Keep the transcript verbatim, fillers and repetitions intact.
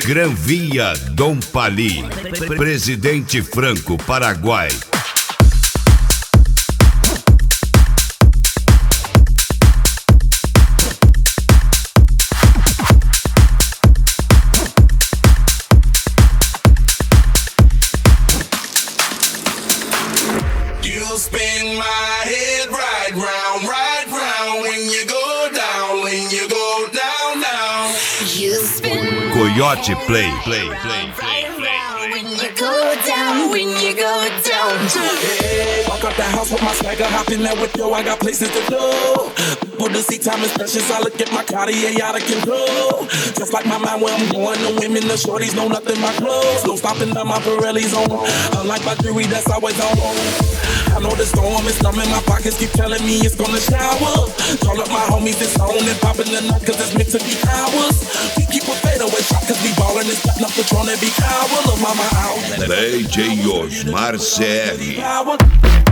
Gran Via Dom Pali, Presidente Franco, Paraguai. Spin my head right round, right round. When you go down, when you go down, down. You spin Coyote Play, play, play, play, play. when you go down, when you go down. Hey, walk out the house with my swagger, hop in there with yo. I got places to go. Put the seat time is precious. I look at my Cartier out of control. Just like my mind where I'm going. The women, the shorties know nothing but clothes. No stopping down my Pirelli's on. Unlike my jewelry, that's always on. I know the storm is numbing my pockets, keep telling me it's gonna shower. Call up my homies, it's on and popping the nut, cause it's meant to be ours. We keep a fadeaway shot, cause we ballin' and steppin' up Patron every hour. Look, mama out. D J Osmar C R.